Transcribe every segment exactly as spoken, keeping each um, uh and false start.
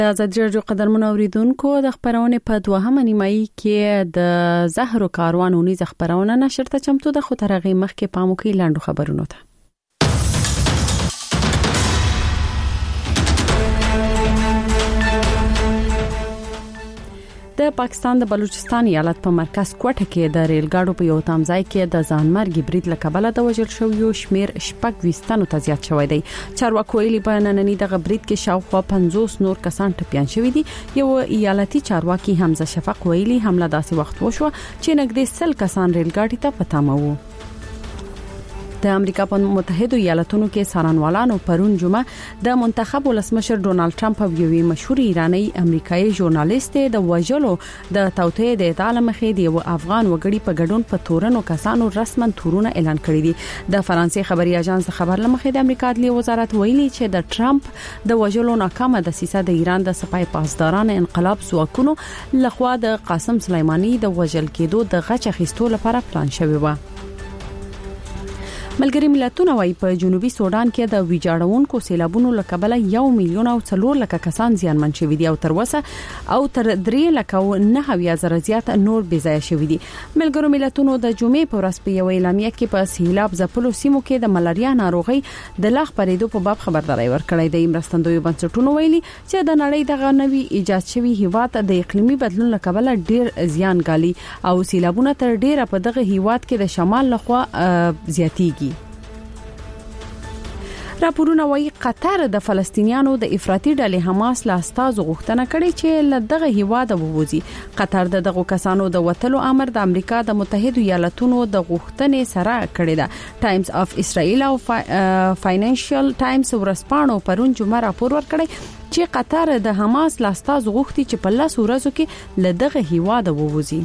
ازادي راډیو قدرمن اوریدونکو د خبرونه په دوهمه نیمایي کې د زهرو کاروان ونیز خبرونه نشر ته چمتو د خطرغي مخ کې پاموکي لاندو خبرونه ته د پاکستان د بلوچستان ایالت په مرکز کوټه کې د ریل ګاډو په یو تمځای کې د ځانمرګي برید لکبله د وژل شو یو شمیر شپږ وستانو ته زیات شوی دی. چارواکي ویلي په نننی دغه برید کې شاوخوا پنځوس نور کسان ټپيان شوی دي. یو ایالتي چارواکي حمزه شفق ویلي حمله داسې وخت وشو چې نږدې سل کسان ریل ګاډي ته پتامه وو. د امریکا په متحده ایالاتونو کې سارنوالانو پرون جمعه د منتخب ولسمشر ډونالد ټرمپ او یوې مشهور ایرانی امریکایي ژورنالیست د وژلو د توطئه د اطلاع مخې دی او افغان وګړي په ګډون په تورنو کسانو رسمن تورونه اعلان کړی دي. د فرانسې خبري اژانس خبر لمخې د امریکا عدلي وزارت ویلي چې د ټرمپ د وژلو ناکامه دسیسه د ایران د سپای پاسداران انقلاب ځواکونو لخوا د قاسم سلیمانی د وژل کېدو د غچ اخیستو لپاره پلان شوی و. ملګری ملتونه وايي په جنوبي سودان کې د ویجاړونکو سیلابونو لکبله یو میلیون او څلور لک کسان زیانمن شوي دي او تر وسه او تر درې لک او نه هویا زره زیات نور بې ځای شوي دي. ملګرو ملتونو د جمعې په ورځ په یو اعلامیه کې په سیلاب ځپلو سیمو کې د ملاریا ناروغي د لاغ پرېدو په باب خبرداري ورکړې ده. مرستندوی بنسټونو ویلي چې د نړۍ دغه نوي ایجاد شوی هیواد د اقلیمي بدلون لکبله ډیر زیان ګالي او سیلابونه تر ډیره په دغه هیواد کې د شمال لخوا زیاتیږي. راپورونه وايي قطر د فلسطینیانو د افراطي ډلې حماس له استازو غوښتنه کړې چې له دغه هیواده ووځي. قطر د دغه کسانو د وټلو امر د امریکا د متحده ایالاتونو د غوښتنې سره کړی ده. ټایمز اف اسرائیل او فاینانشل ټایمز ورسپانو پرون جمعه راپور ورکړی چې قطر د حماس له استازو غوښتي چې په لاس ورځو کې له دغه هیواده ووځي.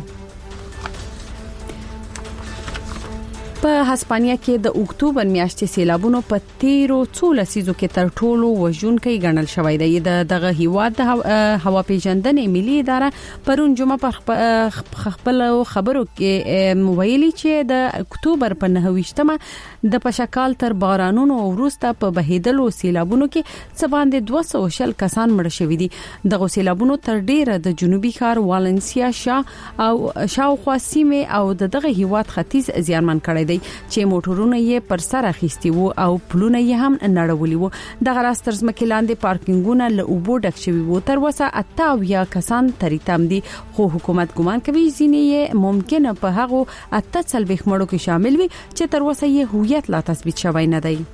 په هسپانیا کې د اکتوبر میاشتې سیلابونو په تیرو څو لسیزو کې تر ټولو وژونکي ګڼل شوی دی. د دغه هیواد د هوا پیژندنې ملي اداره پرون جمعه په خپل خبرو کې ویلي چې د اکتوبر په نهه د پشکال تر بارانونو وروسته په بهیدلو سیلابونو کې څه باندې دوه سوه شل کسان مړ شوي دي. دغه سیلابونو تر ډیره د جنوبي ښار والنسیا شا او شاوخوا سیمه او دغه هیواد ختیځ زیانمن کړی دی چې موټرونه یې پر سر اخیستي وو او پلونه یې هم نړولي وو. دغه راز تر ځمکې لاندې پارکینګونه له اوبو ډک شوي وو. تر وسه اته اویا کسان تریتم دي خو حکومت ګمان کوي ځینې یې ممکنه په هغه اته څلوېښت مړو کې شامل وي چې تر وسه یې هویت لا تثبیت شوی نه دی.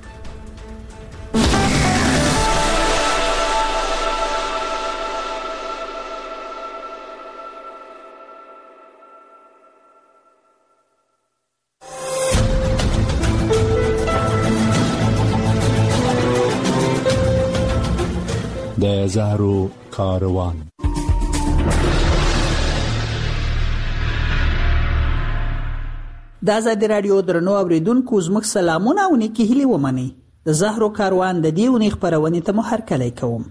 د زهرو کاروان د ازادي رادیو درنو اوریدونکو زموږ سلامونه او نیکی هیلې ومنئ. د زهرو کاروان د دې ونې خبرونه ته مو هرکلی کوم.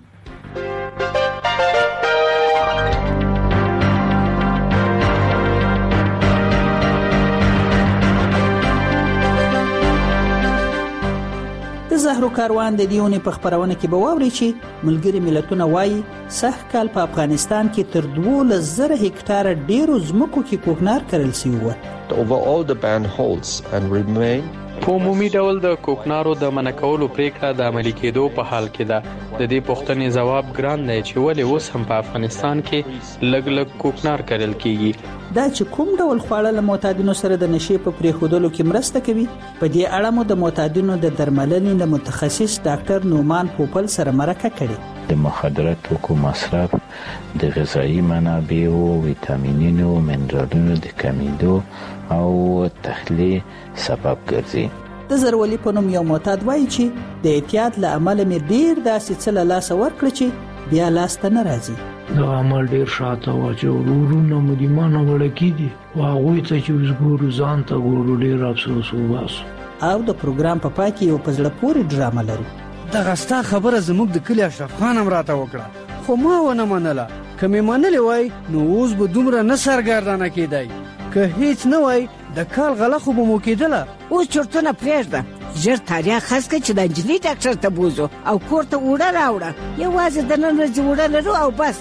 د زهرو کاروان د دې ونې په خبرونه کې به واورئ چې ملګري ملتونه وايي سږ کال په افغانستان کې تر دولس زره هکتاره ډیرو ځمکو کې کوکنار کرل شوی و. Over all the ban holds and remain په عمومي ډول د کوکنارو د منکولو پریکړه د عملي کېدو په حال کې ده. د دې پوښتنې ځواب ګران دی چې ولې اوس هم په افغانستان کې لږ لږ کوکنار کرل کیږي. دا چې کوم ډول خواړه له معتادینو سره د نشې په پریښودلو کې مرسته کوي په دې اړه مو د معتادینو د درملنې له متخصص ډاکټر نومان پوپل سره مرکه کړې. د مخدره توکو مصرف د غذایی منابعو، ویټامینونو، منرالونو د کمیدو او تخلیه سبب ګرځي. د زرولي په نوم یو معتاد وایي چې د احتیاط له امله مې ډیر داسې څه له لاسه ورکړه چې بیا لاسته نه راځي. دا عمل ډیر شاته و چې ورورونه مو د مانه وړکی دي او هغوی ته چې اوس ګورو ځان ته ګورو ډیر افسوس وباسو. او د پروګرام په پای کې یو په زړه پورې ډرامه لرو. دغه ستا خبره زموږ د کلي اشرف خان هم راته وکړه خو ما ونه منله. که مې منلې وای نو اوس به دومره نه سرګردانه کېدی. که هیڅ نه وای د کال غله خو به مو کېدله. اوس چرتونه پرېږده ژر تاریخ خاص کړه چې د انجلۍ ډاکټر ته بوزو او کور ته وړه راوړه یوازې د نن ورځې وړه لرو او بس.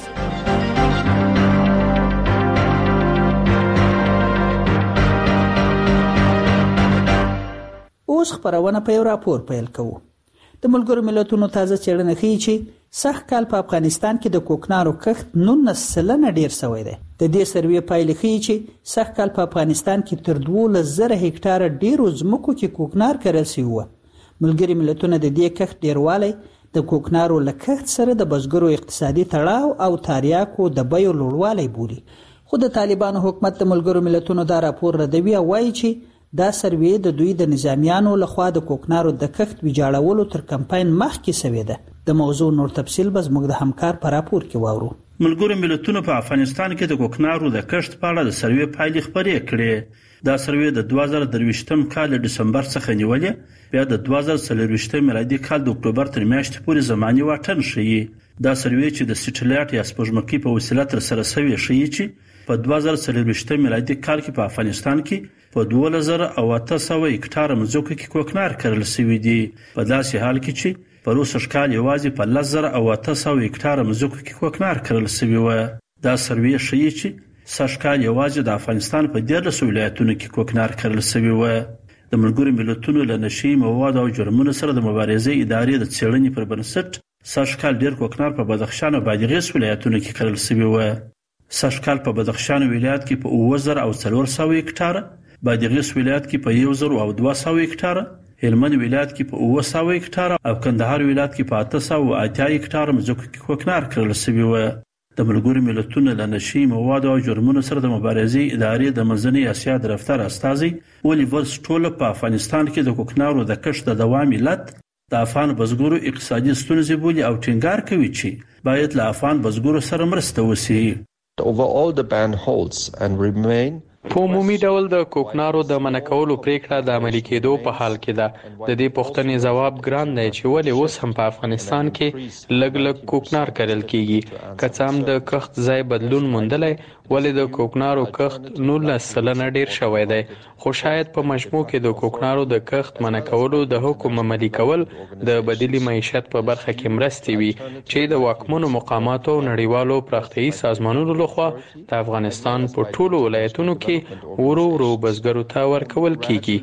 اوس خبرونه په یو راپور پیل کوو. د ملګرو ملتونو تازه څېړنه ښیي چې سږ کال په افغانستان کې د کوکنارو کښت نولس سلنه ډیر شوی دی. د دې سروې پایلې ښیي چې سږ کال په افغانستان کې تر دولس زره هکټاره ډیرو ځمکو کې کوکنار کرل شوي وو. ملګري ملتونه د دې کښت ډیروالی د کوکنارو له کښت سره د بزګرو اقتصادي تړاو او تریاکو د بیو لوړوالی بولي. خو د طالبانو حکومت د ملګرو ملتونو دا راپور ردوي او وایي چې دا سروې د دوی د نظامیانو لخوا د کوکنارو د کښت ویجاړولو تر کمپاین مخکې شوې ده. د موضوع نور تفصیل به زموږ د همکار په راپور کې واورو. ملګرو ملتونو په افغانستان کې د کوکنارو د کښت په اړه د سروې پایلې خبرې کړې. دا سروې د دوه زره درویشتم کال د دسمبر څخه نیولې بیا د دوه زره څلورویشتم میلادي کال د اکتوبر تر میاشتې پورې زماني واټن ښیي. دا سروې چې د سټلایټ یا سپوږمکۍ په وسیله تر سره شوې ښیي چې په دوه زره څلورویشتم میلادي کال کې په افغانستان کې په دولس زره او اته سوه هکټاره مځکو کې کوکنار کرل شوی دی. په داسې حال کې چې په روسي ښکال یوازې په لس زره او اته سوه هکټاره مځکو کې کوکنار کرل شوی و. دا سروې ښیي چې سږ کال یوازې د افغانستان په دیارلس ولایتونو کې کوکنار کرل شوی و. د ملګرو ملتونو له نشي مواد او جرمونو سره د مبارزې ادارې د څېړنې پر بنسټ سږ کال ډیر کوکنار په بدخشان او بادغیس ولایتونو کې کرل شوی و. سږ کال په بدخشان ولایت کې په اووه زره او څلور سوه هکټاره، بادغیس ولایت کې په یو زره او دوه سوه هکټاره، هلمند ولایت کې په اووه سوه هکټاره او کندهار ولایت کې په اته سوه اتیا هکټاره مځکو کې کوکنار کرل شوی و. د ملګرو ملتونو له نشي مواد او جرمونو سره د مبارزې ادارې د منځنۍ اسیا د دفتر استازي اولیور سټول په افغانستان کې د کوکنارو د کښت د دوام علت د افغان بزګرو اقتصادي ستونزې بولي او ټینګار کوي چې باید له افغان بزګرو سره مرسته وشي. Over all the ban holds and remain په عمومي ډول د کوکنارو د منع کولو پریکړه د عملي کېدو په حال کې ده. د دې پوښتنې ځواب ګران دی چې ولې اوس هم په افغانستان کې لږ لږ کوکنار کرل کیږي. که څه هم د کښت ځای بدلون موندلی ولې د کوکنارو کښت نولس سلنه ډیر شوی دی. خو شاید په مجموع کې د کوکنارو د کښت منع کولو د حکم عملي کول د بدیلي معیشت په برخه کې مرستې وي چې د واکمنو مقاماتو او نړیوالو پراختیایي سازمانونو لخوا د افغانستان په ټولو ولایتونو کې ورو ورو بزګرو ته ورکول کیږي.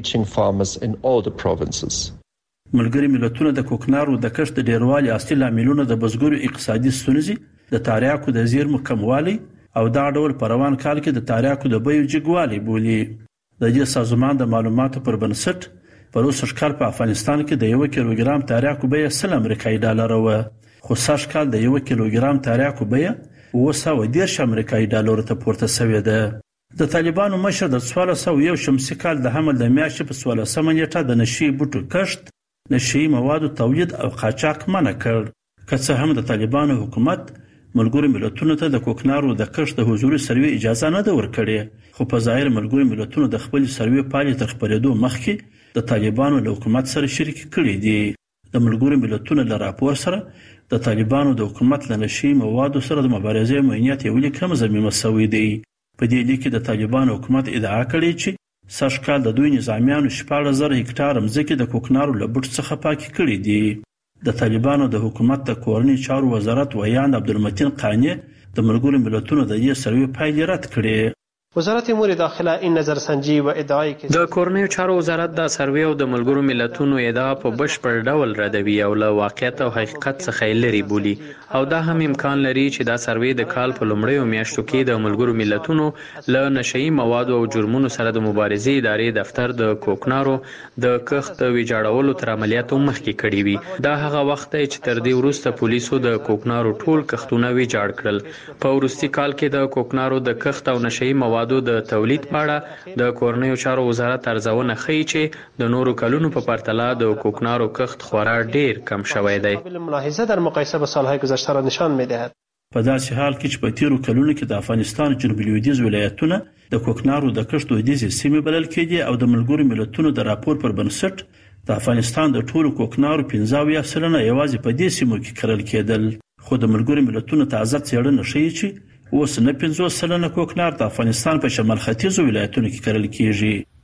ملګري ملتونه د کوکنارو د کښت د ډیروالي اصلي لاملونه د بزګرو اقتصادي ستونزې، د تریاکو د زیرمو کموالی او دا ډول په روان کال کې د تریاکو د بیو جګوالی بولي. د دې سازمان د معلوماتو پر بنسټ په روسي ښکار په افغانستان کې د یو کیلوګرام تریاکو بیه سل امریکایي ډالر و، خو سږ کال د یو کیلوګرام تریاکو بیه اوه سوه دېرش امریکایي ډالر ته پورته شوې ده. د طالبانو مشر د څوارلس سوه یو شمسي کال د حمل د میاشتې په څوارلسمه نیټه د نشي بوټو کښت، نشي موادو تولید او قاچاق منع کړ. که څه هم د طالبانو حکومت ملګرو ملتونو ته د کوکنارو د کښت د حضوري سروې اجازه نه ده ورکړې، خو په ظاهر ملګرو ملتونو د خپل سروې پایلې تر خپرېدو مخکې د طالبانو له حکومت سره شریک کړي دي. د ملګرو ملتونو له راپور سره د طالبانو د حکومت له نشي موادو سره د مبارزې معینیت یو لیک هم ضمیمه شوی دی. په دې لیک کې د طالبانو حکومت ادعا کړې چې سږ کال د دوی نظامیانو شپږ زره هکټاره مځکې د کوکنارو له بوټ څخه پاکې کړې دي. د طالبانو د حکومت د کورنۍ چارو وزارت ویاند عبدالمتین قانی د ملګرو ملتونو د دې سروې پایلې رد کړې. وزارت امور داخله این نظرسنجی و ادعای که د کورنیو چارو وزارت د سروې او د ملګرو ملتونو ادعا په بشپړ ډول ردوي او له واقعیت او حقیقت څخه لري بولي او دا هم امکان لري چې دا سروې د کال په لومړیو میاشتو کې د ملګرو ملتونو له نشئی موادو او جرمونو سره د مبارزې ادارې دفتر د کوکنارو د کښت ویجاړولو تر عملیاتو مخکې کړي وي. دا هغه وخت دی چې تر دې وروسته پولیسو د کوکنارو ټول کښتونه ویجاړ کړل. په وروستي کال کې د کوکنارو د کښت او نشئی موادو د تولید په اړه د کورنیو چارو وزارت ارزونه ښیي چې د نورو کلونو په پرتله د کوکنارو کښت خورا ډیر کم شوی دی. ملاحظه در مقایسه با سالهای گذشته را نشان می‌دهد. په داسې حال کې چې په تیرو کلونو کې د افغانستان جنوب لویدیځ ولایتونه د کوکنارو د کښت لویدیځې سیمې بلل کېدي او د ملګرو ملتونو د راپور پر بنسټ د افغانستان د ټولو کوکنارو پنځه اویا سلنه یوازې په دې سیمو کې کرل کېدل. خو د ملګرو ملتونو تازه څېړنه ښیي چې اوس نه پنځوس سلنه کوکنار د افغانستان په شمال ختیځو ولایتونو کې کرل کېږي.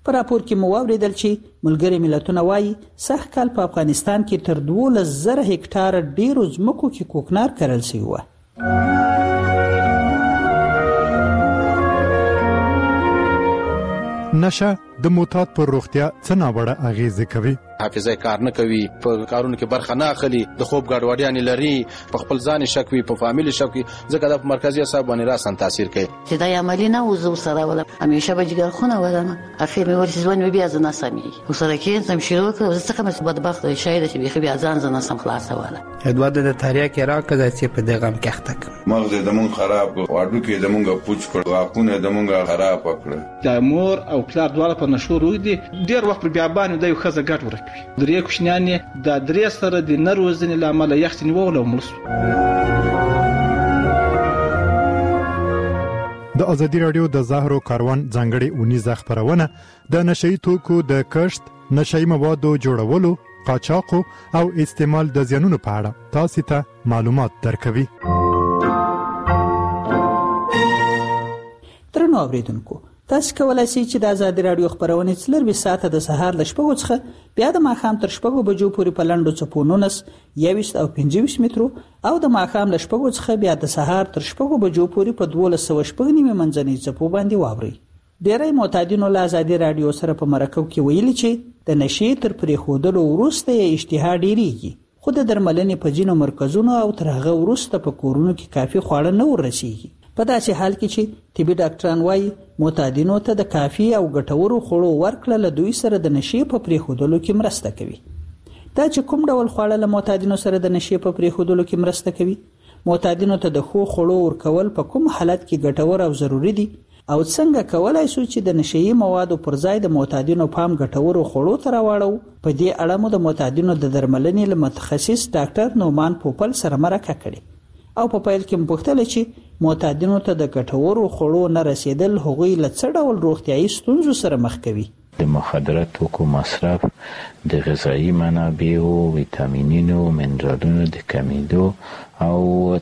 په راپور کې مو واوریدل چې ملګري ملتونه وایي سږ کال په افغانستان کې تر دولس زره هکټاره ډیرو ځمکو کې کوکنار کرل شوی و. نشه د معتاد پر روغتیا څه ناوړه اغیزه کوي؟ حافظه کار نه کوي، په کارونو کې برخه نه اخلي، د خوب ګډوډیان لري، په خپل ځان شک وي، په فامیل شک وي، ځکه د مرکزی اعصاب باندې راسن تاثیر کوي. چې دا عملی نه وزو سره ولا همیشه به جګر خونه ولنه اخر مې ورسې ځوان بیا ځنه سمي وسره کې سم شروع کړ زه څنګه مې بدبخت شاید چې بيخي بیا ځان ځنه سم خلاص ولا ادواد د تاریا کې راکړه چې په دغه کې اختک مغز د مون خراب واډو کې د مونږه پوچ کړ واقونه د مونږه خراب کړ. د مور او پلار دواړه په نشو روي دي ډیر وخت بیا باندې د یو خزه ګټ ورکوي. درې کوشنیان د درې سره د نروزنې لامل یختنی وولو ملس. د ازادي رادیو د زهرو کاروان ځانګړي اونیزه خبرونه د نشئی توکو د کښت، نشئی موادو جوړولو، قاچاق او استعمال د زیانونو په اړه تاسو ته معلومات درکوي. درنو اوریدونکو، تاسو کولای شئ چې د ازادي رادیو خبرونه څلور ساعته د سهار ل شپږو څخه بیا د ماښام تر شپږو بجو پورې په لنډو څپو نولس، یوویشت او پنځه ویشت مترو او د ماښام ل شپږو څخه بیا د سهار تر شپږو بجو پورې په دولس سوه شپږ نیمه منځنۍ څپو باندې واورئ. ډیری معتادینو له ازادي رادیو سره په مرکو کې ویلي چې د نشې تر پرېښودلو وروسته یې اشتها ډیریږي، خو د درملنې په ځینو مرکزونو او تر هغه وروسته په کورونو کې کافي خواړه نه ورسیږي. په داسې حال کې چې طبي ډاکټران وایي معتادینو ته د کافي او ګټورو خوړو ورکړه له دوی سره د نشې په پرېښودلو کې مرسته کوي. دا چې کوم ډول خواړه له معتادینو سره د نشې په پرېښودلو کې مرسته کوي، معتادینو ته د ښو خوړو ورکول په کوم حالت کې ګټور او ضروری دي، او څنګه کولای شو چې د نشئی موادو پر ځای د معتادینو پام ګټورو خوړو ته راوړو. په دې اړه مو د معتادینو د درملنې له متخصص ډاکټر نومان پوپل سره مرکه کړې او په پیل کې مپوښتل چې معتادینو ته د ګټورو خوړو نه رسیدل هغوی له څه ډول روغتیايي ستونزو سره مخ کوي. د مخدره توکو مصرف د غذایی منابعو، ویټامینونو، منرالونو د کمیدو او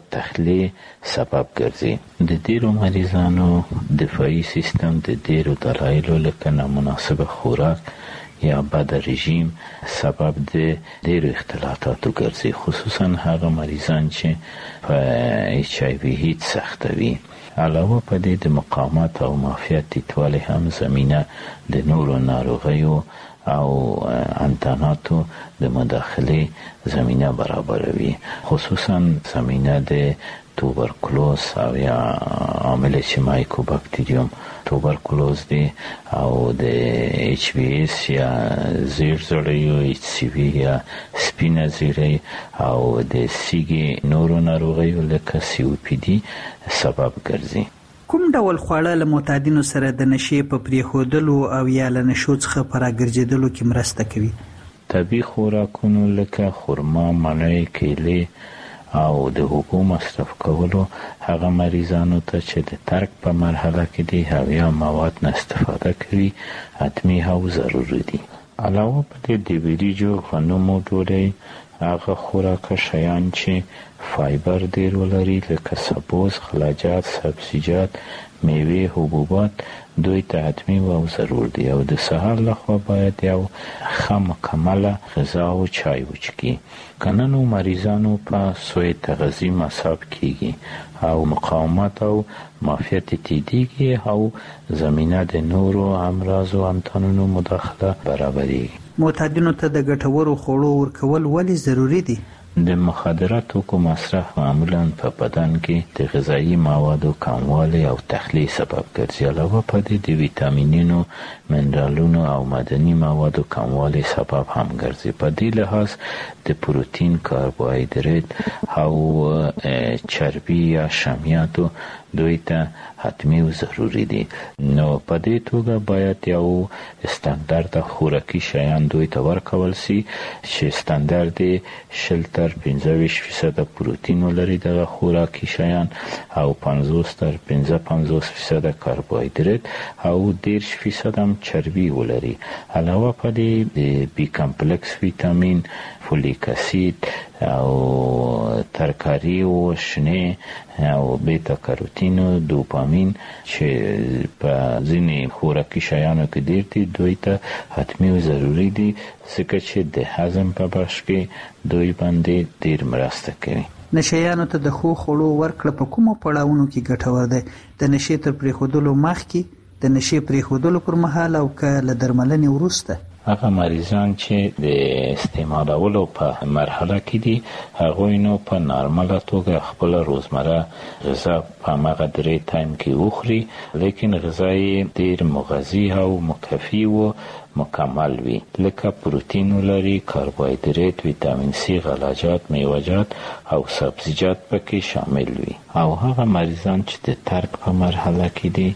تخلیه سبب ګرځي. د ډیرو مریضانو دفاعي سیستم د ډیرو دلایلو لکه نامناسب خوراک یا بد رژیم سبب د ډیرو اختلالاتو ګرځي، خصوصا هغه مریضان چې په ایچ آی وی هیڅ سختوي. علاوه په دې د مقاومت او معافیت ټیټوالی هم زمینه د نورو ناروغیو او انتاناتو د مداخله زمینه برابروي، خصوصا زمینه د توبرکلوز او یا عامل چې مایکوباکتریوم توبرکلوز دی او د ایچ وی ایس یا زیر زړیو ایچ سی وی یا سپینه زیری او د سیګي نورو ناروغیو لکه سی او پی دی سبب ګرځي. کوم ډول خواړه له معتادینو سره د نشې په پرېښودلو او یا له نشو څخه په راګرځېدلو کې مرسته کوي؟ طبیعي خوراکونو لکه خرما، مڼې، کیلې او د هوګو مصرف کولو هغه مریضانو ته چې د ترک په مرحله کې دي هغه مواد نه استفاده کوي حتمی او ضروري دي. علاوه په دې د وریجو، غنمو ډوډۍ هغه خوراک شیان چې فایبر ډیر ولري لکه سبوس، خلاجات، سبزیجات، میوه، حبوبات دوی ته حتمی او ضرور دي او د سهار لخوا باید یو ښه مکمله غذا او چای وڅښي. کنه نو مریضانو په سوی تغذیه مصاب کیږي او مقاومت او معافیت تیدیږي او زمینه د نورو امراض او انتانونو مداخله برابري. معتادینو ته د ګټورو خوړو ورکول ولې ضروری دي؟ د مخدره توکو مصرف معمولا په بدن کې د غذایی موادو کموالی او تخلیه سبب ګرځي. علاوه په دې د ویټامینونو، منرالونو او معدني موادو کموالی سبب هم ګرځي. په دې لحاظ د پروتین، کاربوهایدرات او چربی یا شامیاتو دوی ته حتمی او ضروری دي. نو په دې توګه باید یو استاندارد خوراکي شیان دوی ته ورکول سي چې استاندارد شل تر پنځه ویشت فیصد پروتین ولري دغه خوراکي شیان او پنځوس تر پنځه پنځوس فیصد کاربوهایدرات او دېرش فیصد هم چربی ولري. علاوه په دې د بی کمپلکس ویټامین، فولیک اسید، او ترکاری او شنه او بیتا کاروتین او دوپامین چې په ځینې خوراکي شیانو کې ډیر دي دوی ته حتمی او ضروری دي ځکه چې د هضم په بخش کې دوی باندې ډیر مرسته کوي. نشیانو ته د خو خړو ورکړه په کومو پړاوونو کې ګټور دی؟ د نشي تر پریښودلو مخکې، د نشي پریښودلو پر مهال او که له درملنې وروسته؟ هغه مریضان چې د استعمالولو په مرحله کې دي هغوی نو په نارماله توګه خپل روزمره غذا په هغه درې ټایم کې وخوري، لیکن غذا یې ډیر مغذي او مکفي و مکمل وي، لکه پروتین ولري، کاربوهایدریت، ویتامین سی، غلجات، میوه‌جات او سبزیجات پکې شامل وي. او هغه مریضان چې د ترک په مرحله کې دي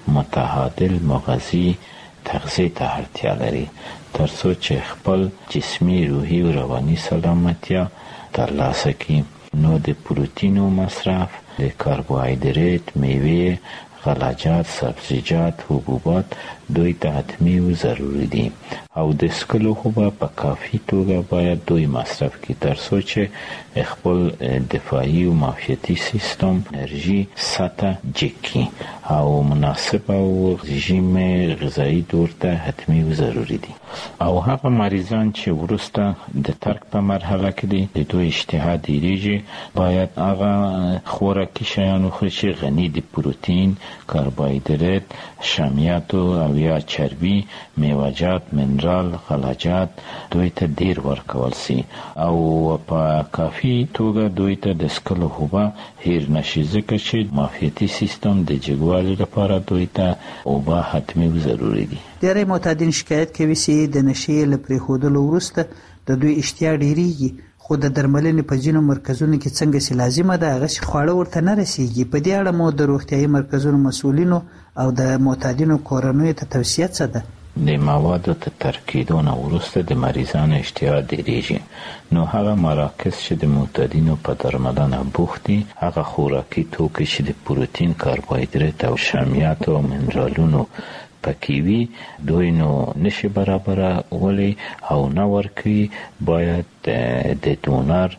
متعادل مغذي تغذیه ته اړتیا لري ترڅو چې خپل جسمي، روحي او رواني سلامتیا ترلاسه کړي. نو د پروتینو مصرف، د کاربوهایدریت، میوه، غلجات، سبزیجات، حبوبات دوی ته حتمی او ضروری دي او د سکلو خو په کافي توګه باید دوی مصرف کړي ترڅو چې خپل دفاعي او معافیتي سیستم انرژي سطح جکي او مناسب او رژیم غذایی دور ته حتمی او ضروری دي. او هغه مریضان چې ورسته د ترک په مرحله کې دي د دوی اشتها ډیریږي باید هغه خوراکي شیان وخوري چې غني دي پروتین، کاربوهایدریت، شامیات او یا چربي، میوه‌جات، منرال، غلجات دوی ته ډیر ورکول سي او په کافي توګه دوی ته د سکلو خوبه هیر نشي ځکه چې معافیتي سیستم د جګوالي لپاره دوی ته اوبه حتمی و ضروری دي. ډېری معتادین شکایت کوي چې د نشي له پرېښودلو وروسته د دوی اشتها ډیریږي، خو د درملنې په ځینو مرکزونو کې څنګه چې لازمه ده هغه خواړه ورته نه رسیږي. په دې اړه مو د روغتیايي مرکزونو مسؤلینو او د معتادینو کورنیو ته توصیه څه ده؟ د موادو ته ترکیدو نه وروسته د مریضانو اشتها ډیریږي، نو هغه مراکز چې د معتادینو په درملنه بوخت دي هغه خوراکي توکي چې د پروتین، کاربوهایدریت او شامیات او منرالونو پکې وي دوی نو نشي برابره ولی او نه ورکوي. باید د دونر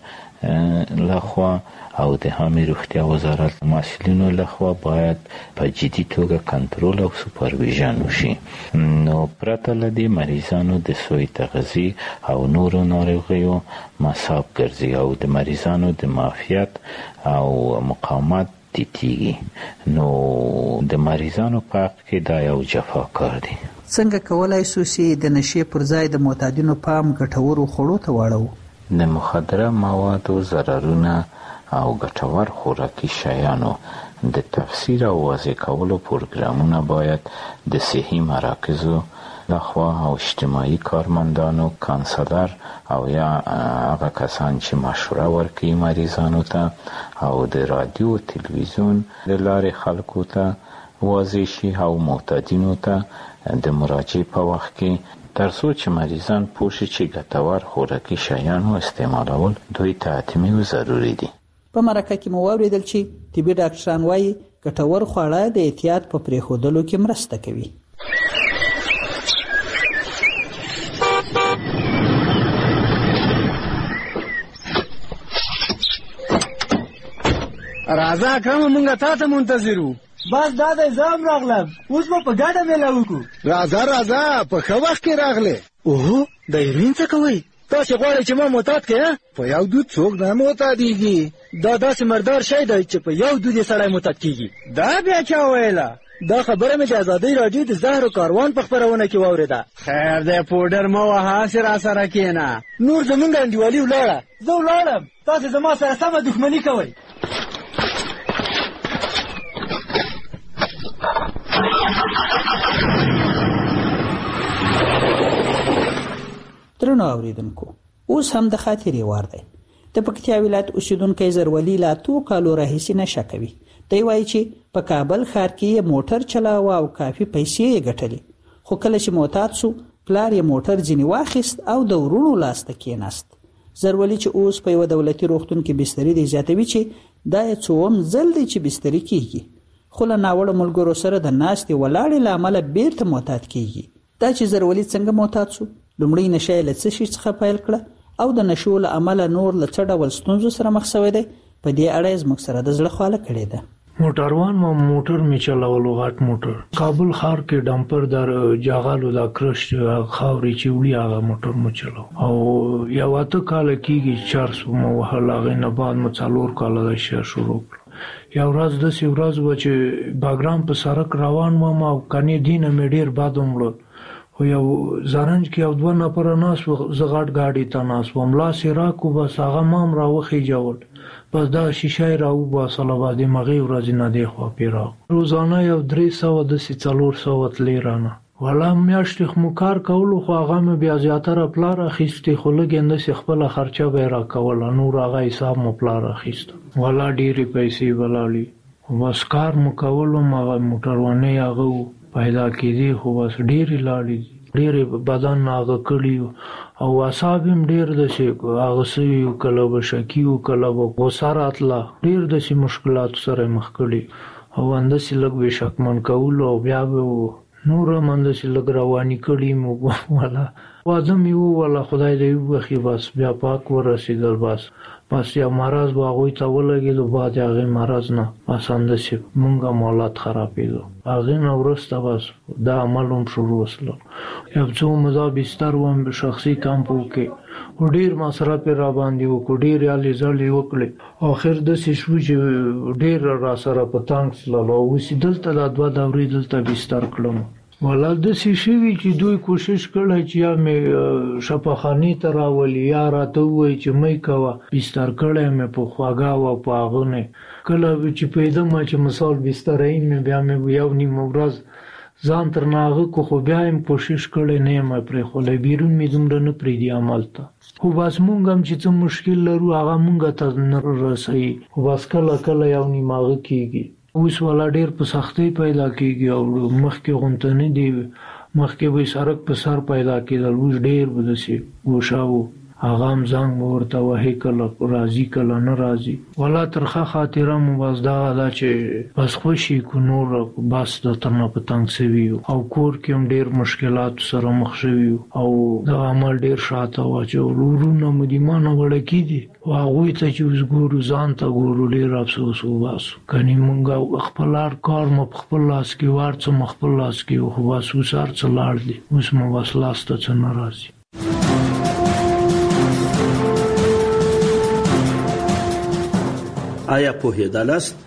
لخوا او د عامه روغتیا وزارت مسؤلینو لخوا باید په جدي توګه کنټرول او سوپرویژن وشي. نو پرته له دې مریضانو د سوء تغذیه او نورو ناروغیو مصاب ګرځي او د مریضانو د معافیت او مقاومت تیږي. نو د مریضانو په حق کې دا یو جفاکار دی. څنګه کولای شو چې د نشي پر ځای د معتادینو پام ګټورو خوړو ته واړو؟ د مخدره موادو ضررونه او ګټور خوراکي شیانو د تفسیر او واضح کولو پروګرامونه باید د صحي مراکزو لخوا او اجتماعي کارمندانو، کانسلر او یا هغه کسان چې مشوره ورکوي مریضانو ته او د رادیو او تلویزیون د لارې خلکو ته واضح شي او معتادینو ته د مراجعې په وخت کې ترڅو چې مریضان پوه شي چې ګټور خوراکي شیانو استعمالول دوی ته حتمي او ضروري دي. په مرکه کې مو واوریدل چې طبي ډاکټران وايي ګټور خواړه د احتیاط په پرېښودلو کې مرسته کوي. راځه اکرم مونږه تا ته منتظر وو. بس دا د ځام راغلم، اوس به په ګډه میله وکړو. راځه راځه په ښه وخت کې راغلې. اوهو د هیروین څه کوئ؟ تاسې غواړئ چې ما معتاد کړې؟ په یو دود څوک نه معتادېږي. دا داسې مردار شی دی چې په یو دود یې سړی معتاد کېږي. دا بیا چا ویله؟ دا خبره مې د ازادۍ راډیو د زهرو کاروان په خپرونه کې واورېده. خیر دی پوډر مه وهه، هسې را سره کښېنه. نور زمونږ انډیوالي ولاړه. زه ولاړم، تاسې زما سره سمه دښمني کوئ. درنو اوریدونکو، اوس هم د خاطرې وار دی. د پکتیا ولایت اوسیدونکی زرولي لا تو کالو راهیسې نشه کوي. دی وایي چې په کابل ښار کې موټر چلاوه او کافي پیسې یې ګټلې، خو کله چې معتاد سو پلار یې موټر ځینې واخیست او د ورونو لاس ته کېناست. زرولي چې اوس په یوه دولتي روغتون کې بستري دی زیاتوي چې دا یې څوم ځل دی چې بستري کېږي، خو له ناوړه ملګرو سره د ناستې ولاړې له امله بیرته معتاد کېږي. دا چې زرولي څنګه معتاد سو، لومړی نشه یې له څه شي څخه پیل کړه او د نشو له امله نور له څه ډول ستونزو سره مخ شوی دی، په دې اړه زموږ سره د زړه خواله کړې ده. موټروان ما موټر می چلاولو، غټ موټر کابل ښار کې ډمپر در جاغالو دا کرش خاوري چې وړي هغه موټر مو چلاو او یا واته کال کېږي چار سو مو هغه نه بعد مو څلور کال د شیا شروع یا ورځ د سی ورځ و چې باګرام په سړک روان و ما کني دینه مې ډیر باد ومړ خو یو زرنج کې یو دوه نفر ناس زغړ گاډي ته ناس وملا سیرا کو بس هغه مام راوخی جوړ بس دا شیشه راو با صلوات مغي ورځ نه دی خو پیرا روزانه یو درې سو د سی څلور سو تلیرانه ولا میاشت مو کار کولو خو هغه مې بیا زیاتره پلار اخیستې خو لګند سي خپل خرچه به را کول نور هغه حساب مو پلار اخیست ولا ډېری پیسې ولالي بس کار مو کولو ما موټروانه هغه پیدا کېدی خو بس ډېری لاړې ډېر بدن هغه کړي او اعصاب هم ډېر د شي هغه سوي کله بشکیو کله غوساراتلا ډېر د شي مشکلات سره مخ کړي او اندسي لګ به شکمن کول او بیا به نور مندسي لګ رواني کړي مو ولا وازم یو ولا خدای دې وخی بس بیا پاک ورسېدل بس پس یا مرز با غوی تا ولګیدو بعد هغه مرز نه پسند شي مونږه مولات خرابېدو هغه نو ورسته بس دا عملوم شروع وسلو یو څو مزه بستر وم به شخصي کمپو کې ډیر مصرف را باندې و ډیر علي زړی وکړي اخر د شیشو چې ډیر را سره پتانګ سلالو وسیدل ته د دوه دورې دلته بستر کړم ولا د شیشوي چې دوی کوشش کړی چې یا مې شپخانی ته راولي یا راته وای چې مې کوا بستر کړی مې په خواګا او په غونه کله چې پیدا ما چې مثال بستر یې مې بیا مې یو نیم ورځ ځان تر ناغه کو خو بیا هم کوشش کړی نه مې پر خو له بیرون مې دومره نه پری دی عمل ته خو بس مونږ هم چې څه مشکل لرو هغه مونږ ته نه رسي خو بس کله کله یو نیماغه کیږي اوس ولا ډیر په سختۍ پیدا کیږي او مخکې غونته نه دی مخکې به سړک په سر پیدا کېدل اوس ډیر بدسي وشاو هغه هم زنګ ورته وهي کله راضي کله نه راضي ولا ترخه خاطره مو بس دا دا چې بس خوشي کو نور بس د ترنه پتنګ سوي او کور کې هم ډیر مشکلات سره مخ شوي او دا عمل ډیر شاته و چې ورونه مدیمانه وړ کیدي او هغه ته چې وګورو ځان ته ګورو ډیر افسوس وباسو کني مونږ خپل کار مو خپل لاس کې ورڅ مخبل لاس کې خو واسو سر څلاړ دي اوس مو بس لاس ته نه راځي. آیا پوهېدلاست؟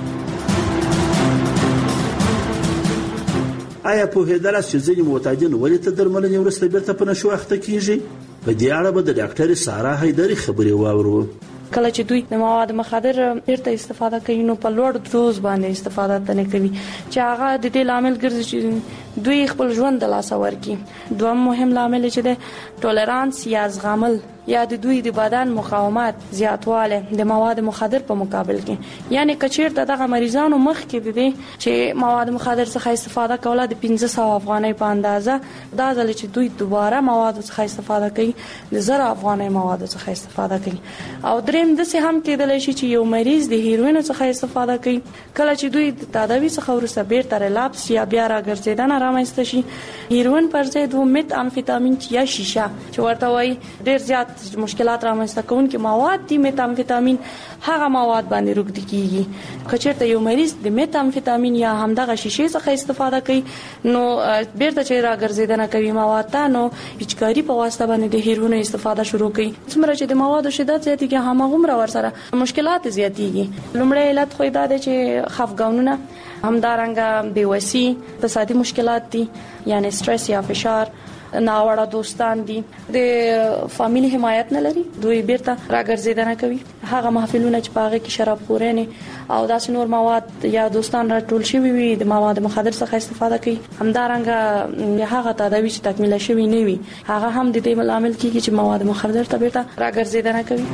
آیا پوهېدلاست چې ځینې معتادین ولې تر درملنې وروسته بیرته په نشو اخته کیږي؟ په دې اړه به د ډاکټر سارا حیدري خبرې واورو. کله چې دوی د مواد مخدر ډیرته استفاده کوي نو په لوړ دوز باندې استفاده نه کوي چې هغه د دې لامل ګرځي چې دوی خپل ژوند د لاس ورکي. دوه مهم لامل چې د ټولرانس یا زغمل یا د دوی د بدن مقاومت زیاتواله د مواد مخدر په مقابل کې یعنی کچیر دغه مریضانو مخ کې دي چې مواد مخدر څخه استفاده کوله د پنځه سوه افغانۍ په اندازه دا ځل چې دوی دوباره مواد څخه استفاده کوي د زر افغانۍ مواد څخه استفاده کوي. او دریم د څه هم کېدل شي چې یو مریض د هیروین څخه استفاده کوي کله چې دوی د تداوی څخه ورسره بیرته ریلاپس یا بیا راګرځیدنه رامنځته شي هیروین پر ضد د میت امفیتامین یا شیشه چې ورته وایي ډیر زیات مشکلات رامنځته کوونکي مواد دي میت امفیتامین هغه مواد باندې روږدي کیږي. کچېرته یو مریض د میت امفیتامین یا همدغه شیشې څخه استفاده کوي نو بیرته چې راګرځیدنه کوي مواد ته نو پچکاری په واسطه باندې د هیروین استفاده شروع کوي. څومره چې د موادو شدت زیاتېږي هماغومره ورسره مشکلات زیاتېږي. لومړی علت خو دا دی چې خفګانونه همدارنګه بېوسي اقتصادي مشکلات دي یعنی استرس یا فشار ناوړه دوستان دي د فامیلی حمایت نه لري دوی بیرته راګرځیدنه کوي هغه محفلونه چې پاغه کې شراب خورنه او داسې نور مواد یا دوستان راټول شوی وي د مواد مخدر څخه استفاده کوي همدارنګه هغه تداوی چې تکمیل شوی نه وي هغه هم د دې عامل کیږي چې مواد مخدر ته بیرته راګرځیدنه کوي.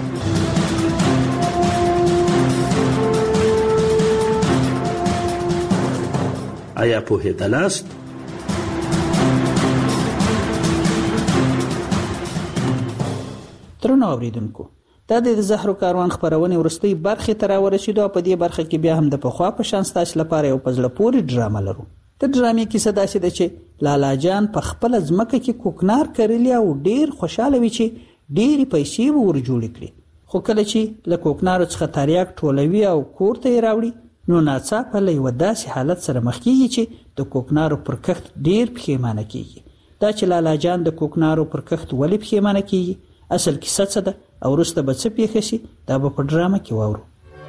آیا پوهېدلاست؟ ترنو اوریدونکو دا د زهرو کاروان خبرونه ورستي برخه تر ورسېدو په دې برخه کې بیا هم د پخوا په شان ستاسو لپاره یو پزله پوری ډرامه لرو. د ډرامې کیسه داسې ده چې لالا جان په خپل ځمکه کې کوکنار کړلی او ډیر خوشاله وي چې ډېری پیسې ور جوړ کړي. خو کله چې له کوکنارو څخه تریاک ټولوي او کور ته یې راوړي نو ناڅاپه له یوه داسې حالت سره مخ کیږي چې د کوکنارو پر کښت ډېر پښیمانه کیږي. دا چې لالا جان د کوکنارو پر کښت ولې پښیمانه کیږي، اصل کیسه څه ده او وروسته به څه پیښه شي، دا به په ډرامه کې واورو.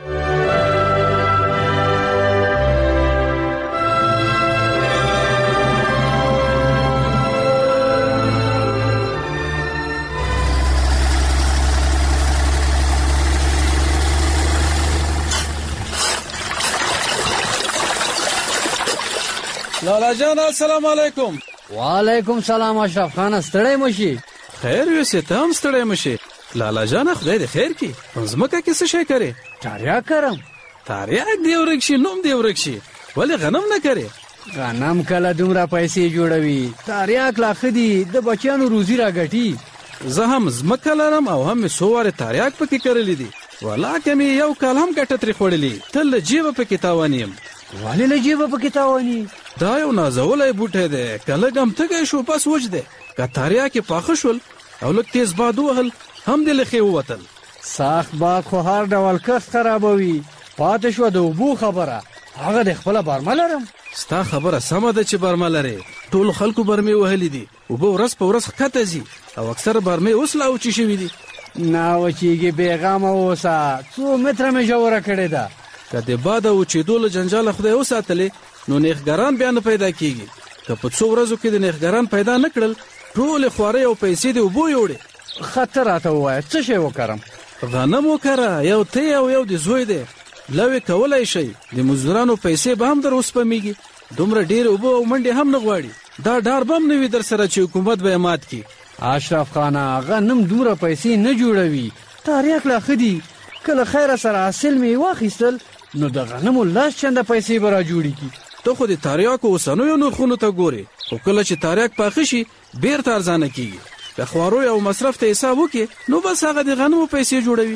لالا جان السلام علیکم. وعلیکم سلام اشرف خان، ستړی مشي؟ خیر یوسې ته هم ستړی مشي. لالا جان خدای دې خیر کړي. ځمکه کې څه شی کرې؟ تریاک کرم. تریاک دې ورک شي نوم دې ورک شي، ولې غنم نه کرې؟ غنم کله دومره پیسې جوړوي، تریاک لا ښه دي، د بچیانو روزي راګټي. زه هم ځمکه لرم او هم مې څو وارې تریاک پکې کرلی دي، ولاکه مې یو کال هم ګټه ترې خوړلې، تل له جیبه پکې تاوان یم. ولې له جیبه پکې تاواني؟ دا یو نازولی بوټی دی، که لږ هم تږی شو بس وچ دی، که تریاکې پاخه شول او لږ تیز باد ووهل هم دې له ښې ووتل. سخت باد خو هر ډول کښت خرابوي. پاتې شوه د اوبو خبره، هغه د خپله برمه لرم. ستا خبره سمه ده چې برمه لرې. ټولو خلکو برمې وهلي دي، اوبه ورځ په ورځ ښکته ځي او اکثر برمې اوس لا وچې شوي دي. نه وچېږي، بېغمه اوسه، څو متره مې ژوره کړې ده. که د باد او وچېدو له جنجاله خدای وساتلې نو نیښګران بیا نه پیدا کېږي. که په څو ورځو کې د نیښګران پیدا نه کړل ټولې خوارۍ او پیسې د اوبو یوړې. ښه ته راته ووایه څه شی وکرم؟ غنم وکره، یو ته او یو د زوی دی، لو یې کولی شئ. د مزدورانو پیسې به هم در وسپمیږي، دومره ډېرې اوبه او منډې هم نه غواړي. دا ډار به هم نه وي در سره چې حکومت به یې مات کړي. اشرف خانه غنم دومره پیسې نه جوړوي، تریاک لا ښه دي. که له خیره سره حاصل مې واخیستل نو د غنمو لاس چنده پیسې به را جوړې کړي. ته خو د تریاکو اوسنیو نرخونو ته ګورې، خو کله چې تریاک پاخه شي بیرته ارزانه کېږي. که خواروی او مصرف ته حساب وکړي نو بس هغه د غنمو پیسې جوړوي.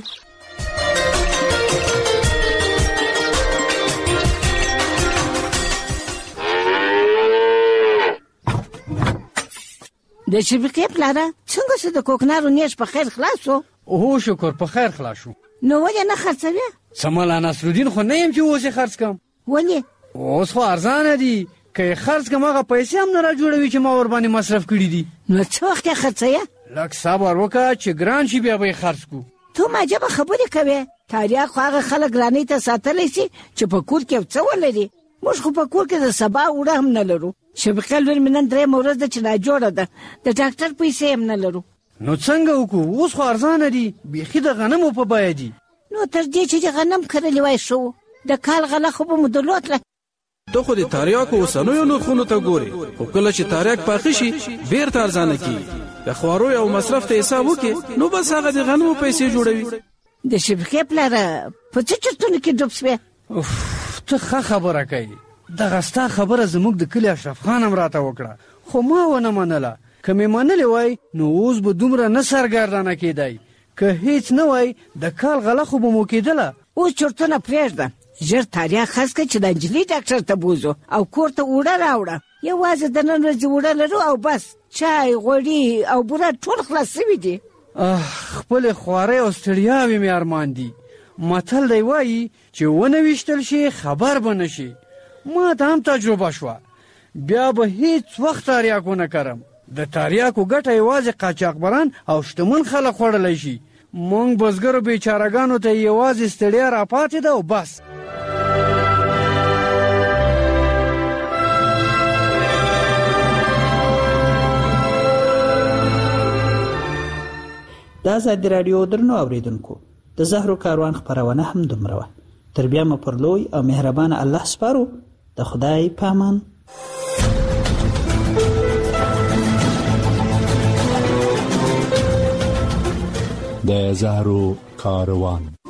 د شفیقې پلاره څنګه چې د کوکنارو نیش په خیر خلاص شو؟ اوه شکر په خیر خلاص شو. نو ولې نه خرڅوې؟ څه ملا نصرالدین خو نه یم چې اوس یې خرڅ کړم. ولې؟ اوس خو ارزانه دي، که یې خرڅ کړم هغه پیسې هم نه را جوړوي چې ما ورباندې مصرف کړي دي. نو څه وخت یې خرڅوې؟ لږ صبر وکړه چې ګران شي بیا به یې خرڅ کړو. ته عجبه خبرې کوې. تریاک خو هغه خلک ګرانۍ ته ساتلی شي چې په کور کې څه ولري. موږ خو په کور کې د سبا اوړه هم نه لرو. شفیقه لور مې نن درېیمه ورځ ده چې ناجوړه ده، د ډاکټر پیسې هم نه لرو. نو څنګه وکړو؟ اوس خو ارزانه دي، بیخي د غنمو په بیه دي. نو تر دې چې د غنم کرلی وای شو، د کال غله خو به مو درلودله. ته خو د تریاکو اوسنیو نرخونو ته ګورې، خو کله چې تریاک پاخه شي بیرته ارزانه کېږي. که خواروی او مصرف ته حساب وکړي نو بس هغه د غنمو پیسې جوړوي. د شفیقې پلاره په څه چرتونو کې ډوب شوې؟ ته ښه خبره کوي. دغه ستا خبره زموږ د کلي اشرف خان هم راته وکړه، خو ما ونه منله. که مې منلې وای نو اوس به دومره نه سرګردانه کېدی. که هیڅ نه وای د کال غله خو به مو کېدله. اوس چرتونه پرېږده، ژر تریاک خرڅ کړه چې د نجلۍ ډاکټر ته بوځو او کور ته اوړه راوړه. یوازې د نن ورځې اوړه لرو او بس. چای، غوړي او بوره ټول خلاص شوي دي. خپلې خوارۍ او ستړیاوې مې ارمان دي. متل دی وایي چې ونه ویشتل شي خبر به نه شي. ما ته هم تجربه شوه، بیا به هیڅ وخت تریاک ونه کرم. د تریاکو ګټه یوازې قاچاقبران او شتمن خلک خوړلی شي. موږ بزګرو بیچارهګانو ته یوازې ستړیا راپاتې ده او بس. د ازادي راډیو درنو اوریدونکو، د زهرو کاروان خپرونه هم دومره وه. تر بیا مو پر لوی او مهربانه الله سپارو. د خدای پامان. د زهرو کاروان.